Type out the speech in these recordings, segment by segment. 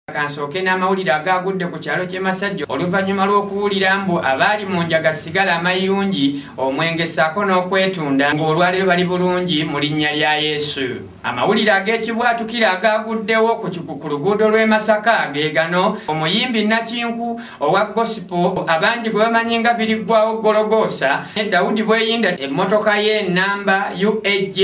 Kansooke n'amawulire agagudde ku kyalo ky'e Masajja oluvannyuma lw'okuwulira mbu abaali mu njaga sigala amayirungi omwenge ssaako n'okwetunda ng'olwaleero bali bulungi mu linnya lya Yesu. Amawulire ag'ekibwatukira agaguddewo ku luguudo lw'e Masaka ge gano: omuyimbi Nakinku owa gospel abangi gwe bamanyi nga Biriggwawo Gologoosa ne Daudi Bweyinda emmotoka ye nnamba UAJ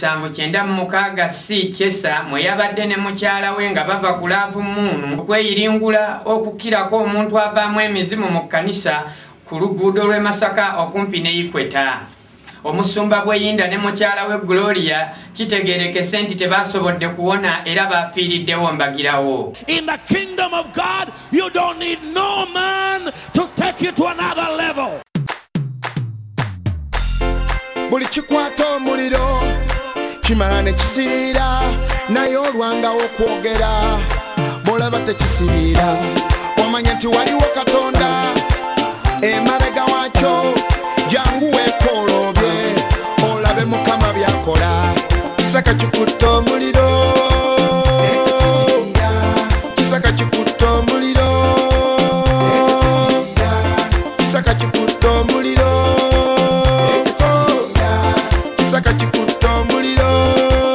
796C Kyesa mwe yabadde ne mukyala we nga bava ku Laavu Moon okweyiringula okukirako omuntu avaamu emizimu mu kkanisa ku luguudo lw'e Masaka okumpi ne Ikweta. Omusumba Bweyinda ne mukyala we Gloria kitegeerekese nti tebasobodde kuwona era bafiiriddewo mbagirawo. In the kingdom of God, you don't need no man to take you to another level. Buli kikwata omuliro kimala ne kisirira naye olwangawo okwogera bolaba tekisirira omanya nti waliwo Katonda emabega wakyo jangu weekoolobye olabe Mukama byakola. Kisaka kikutte omuliro, kisaka kikutte omuliro, kisaka kikutte omuliro, kisaka kikutte omuliro.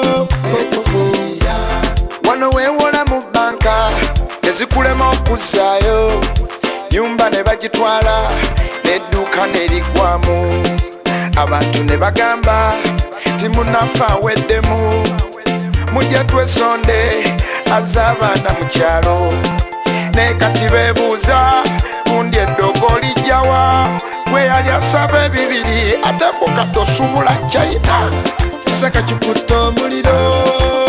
Wano weewola mu banka nezikulema okuzzaayo, nyumba ne bagitwala n'edduuka ne liggwamu, abantu ne bagamba timunafa aweddemu, mujja twesonde azze abaana mu kyalo. Ne kati beebuuza gundi eddogo lijjawa gwe yali asaba ebibiri ate mbuka tosubula China. Kisaka kikutte omuliro,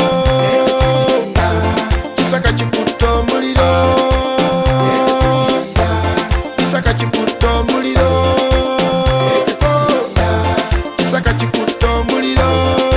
kisaka kikutte omuliro, kisaka kikutte omuliro, kisaka kikutte omuliro.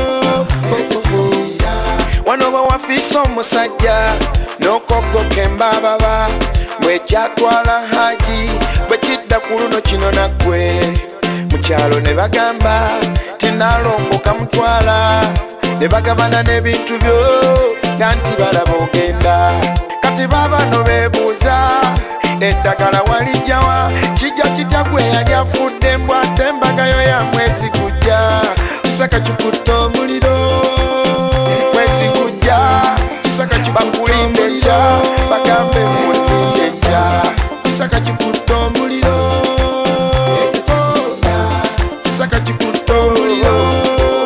Wano bawafiisa omusajja n'okoggoka embababa bwekyatwala Haji bwe kidda ku luno kino naggwe mu kyalo ne bagamba tinaalongoka mutwala, ne bagabana n'ebintu byo nga nti balaba ogenda. Kati baabano beebuuza eddagala walijjawa kijja kitya gwe yali afudde mbw ate embagayo ya mwezi gujja. Kisaka kikutte omuliro, mwezi gujja, kisaka bakulinde ejja bagambe mulinde ejja. Kisaka kikutte omuliro, kisaka kikutte omuliro.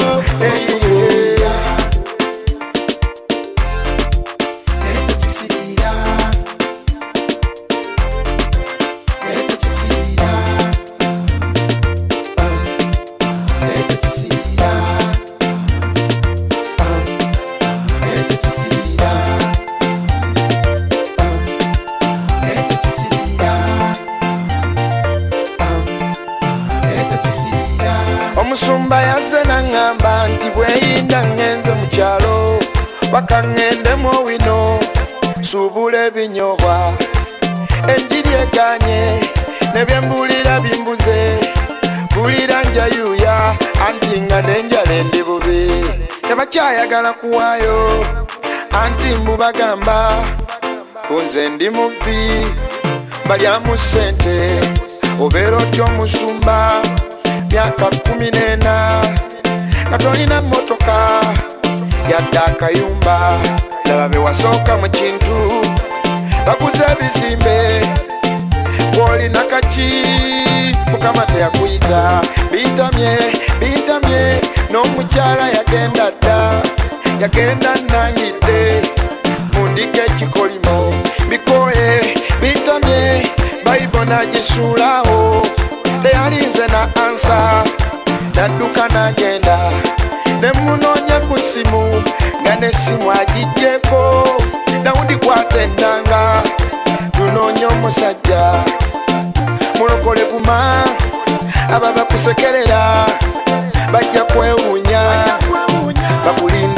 Omusumba yazze n'aŋŋamba nti Bweyinda ŋŋenze mu kyalo paka ŋŋendemu owino suubula ebinyoobwa, enjiri egaanye ne bye mbuulira bimbuze, mpulira njayuuya anti nga n'enjala endi bubi. Tebakyayagala kuwaayo anti mbubagamba nze ndi mubbi balyamu ssente. Obeera otya omusumba myaka 14 nga tolina mmotoka yadde akayumba, laba be wasooka mu kintu bakuze ebizimbe bw'olina kaki Mukama teyakuyita. Bintamye n'omukyala yagenda dda, yagenda nnangidde mundika ekikolimo bikoye. Bintamye Bayibo n'agisuulawo teyalinze na ansa, nadduka n'agenda ne munoonya ku ssimu nga n'essimu agiggyeko. Dawudi kwata ennanga tunoonya omusajja mulokole guma, aba bakusekerera bajja kwewuunya bakulinda